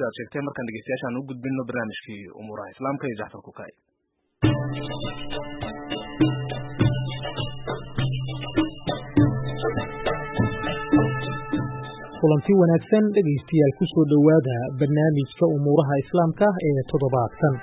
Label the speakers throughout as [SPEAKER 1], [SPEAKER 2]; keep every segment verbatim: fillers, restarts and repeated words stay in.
[SPEAKER 1] sidaad sheegtay markaan dhegeystayaashaan u gudbino barnaamijkii umuuraha islaamka iyo Jacfar Kukaay.
[SPEAKER 2] kulanti wanaagsan dhegeystayaal ku soo dhawaada barnaamijka umuuraha islaamka ee toddobaadkan.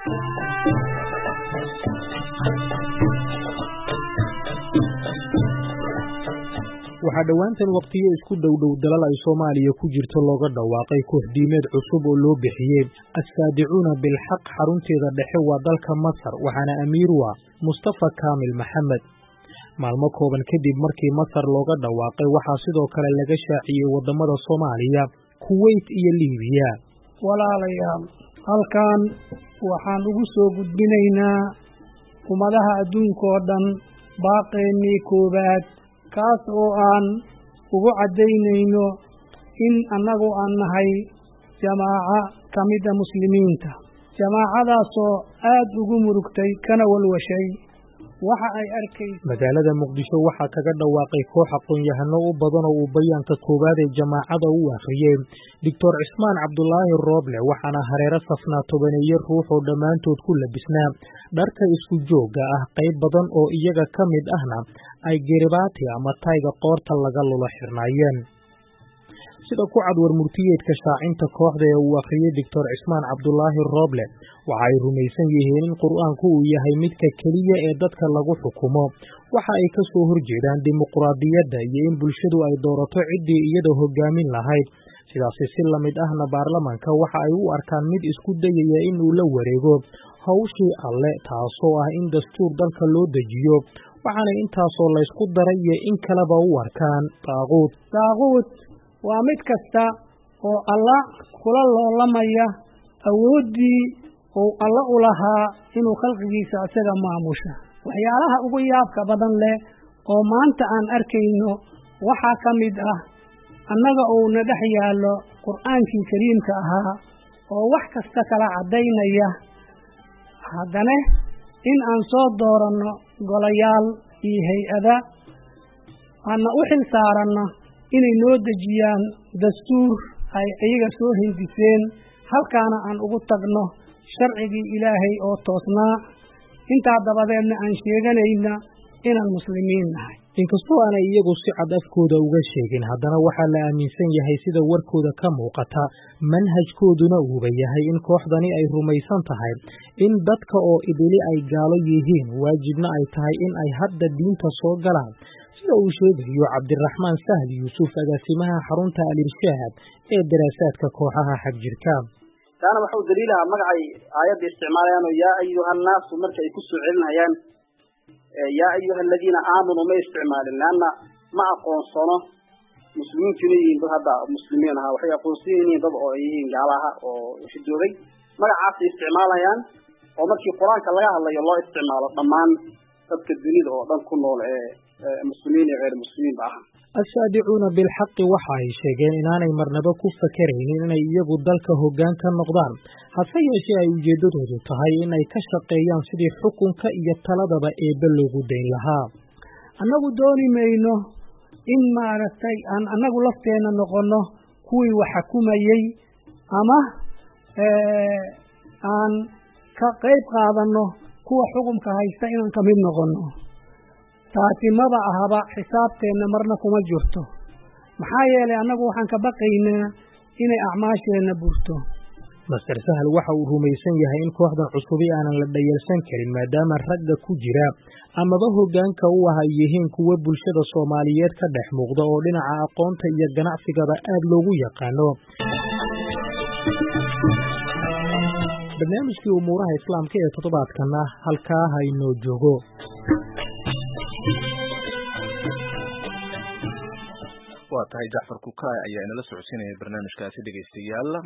[SPEAKER 2] waxaa dhowaantan waqtiyo isku dhowdhow dalal ay Soomaaliya ku jirto looga dhawaaqay kooxdiimeed cusub oo loo bixiyey Assaadicuuna bilxaq. xarunteeda dhexe waa dalka Masar, waxaana amiir u ah Mustafa Kaamil Maxamed. maalmo kooban kadib markii Masar looga dhawaaqay waxaa sidoo kale laga shaaciyey wadamada Soomaaliya, Kuwait iyo Liibiya.
[SPEAKER 3] walaalayaal, halkan waxaan ugu soo gudbinaynaa ummadaha adduunka oo dhan baaqeennii koowaad, kaas oo aan ugu caddaynayno in annagu aan nahay jamaaca ka mida muslimiinta, jamaacadaasoo aad ugu murugtay kana walwashay waxa ay arkayso.
[SPEAKER 2] magaalada Muqdisho waxaa kaga dhawaaqay koox aqoon-yahano u badan oo uu bayaanka koowaad ee jamaacada u akhriyey Doctor Cismaan Cabdulaahi Rooble, waxaana hareero safnaa tobaneeyo ruux oo dhammaantood ku labisnaa dharka isku joogga ah. qayb badan oo iyaga ka mid ahna ay geribaati ama tayga qoorta laga lulo xirnaayeen. sida ku cad warmurtiyeedka shaacinta kooxda ee uu akhriyey Doctor Cismaan Cabdulaahi Rooble, waxa ay rumaysan yihiin in Qur'aanku uu yahay midka keliya ee dadka lagu xukumo. waxa ay ka soo horjeedaan dimuqraadiyadda iyo in bulshadu ay doorato ciddii iyada hogaamin lahayd. sidaasi si la mid ahna baarlamaanka waxa ay u arkaan mid isku dayaya in uu la wareego hawshii alle, taasoo ah in dastuur dalka loo dejiyo. waxaana intaasoo laysku daray iyo in kaleba u arkaan daaquud.
[SPEAKER 3] daaquud waa mid kasta oo alla kula loolamaya awooddii oo alla u lahaa inuu khalqigiisa isaga maamusha. waxyaalaha ugu yaabka badan leh oo maanta aan arkayno waxaa ka mid ah annaga uuna dhex yaallo qur'aankii kariimka ahaa oo wax kasta kala caddaynaya, haddana in aan soo dooranno golayaal iyo hay-ada aana u xil saaranno inay noo dejiyaan dastuur ay iyaga soo hindiseen, halkaana aan ugu tagno sharcigii ilaahay oo toosnaa. intaa dabadeedna aan sheeganayna inaan muslimiin nahay.
[SPEAKER 2] inkastoo aanay iyagu si cad afkooda uga sheegin, haddana waxaa la aaminsan yahay sida warkooda ka muuqata manhajkooduna uuba yahay in kooxdani ay rumaysan tahay in dadka oo idili ay gaalo yihiin, waajibna ay tahay in ay hadda diinta soo galaan. sida uu sheegayo Cabdiraxmaan Sahal Yuusuf, agaasimaha xarunta Al-Irshaad ee daraasaadka kooxaha xagjirka.
[SPEAKER 4] taana waxa uu daliilaha magacay aayadda isticmaalayaan oo yaa ayuhannaasu marka ay ku soo celinayaan yaa ayuhaladiina aamanu ma isticmaalin, laanna ma aqoonsano muslimiintuna yihiin dad hadda muslimiin aha, waxay aqoonsan yihiin dad oo yihiin gaalaha oo xidoobay. magacaasay isticmaalayaan oo markii qur-aanka laga hadlayo loo isticmaalo dhammaan dadka dunida oo dhan ku nool ee muslimiin iyo غير muslimiin ba aha.
[SPEAKER 2] Assaadicuuna bilxaqi waxa ay sheegeen inaanay marnaba ku fakaraynin inay iyagu dalka hoggaan ka noqdaan, hase yeeshee ay ujeeddadoodu tahay inay ka shaqeeyaan sidii xukunka iyo taladaba eebbe loogu dayn lahaa.
[SPEAKER 3] annagu dooni mayno in maaragtay aan annagu lafteena noqonno kuwii wax xukumayey ama aan ka qayb qaadanno kuwa xukunka haysta inaan ka mid noqonno. taasi maba ahaba xisaabteenna marna kuma jirto, maxaa yeelay annagu waxaan ka baqaynaa inay acmaasheenna burto.
[SPEAKER 2] Master Sahal waxa uu rumaysan yahay in kooxdan cusubi aanan la dhayalsan karin maadaama ragga ku jira amaba hoggaanka u ah ay yihiin kuwa bulshada Soomaaliyeed ka dhex muuqda oo dhinaca aqoonta iyo ganacsigaba aad loogu yaqaano. barnaamijkii umuuraha islaamka ee toddobaadkana halkaa ha inoo joogo.
[SPEAKER 1] waa tahay Jacfar Kukaay ayaa inala socodsiinaya barnaamijkaasi dhegeystayaal.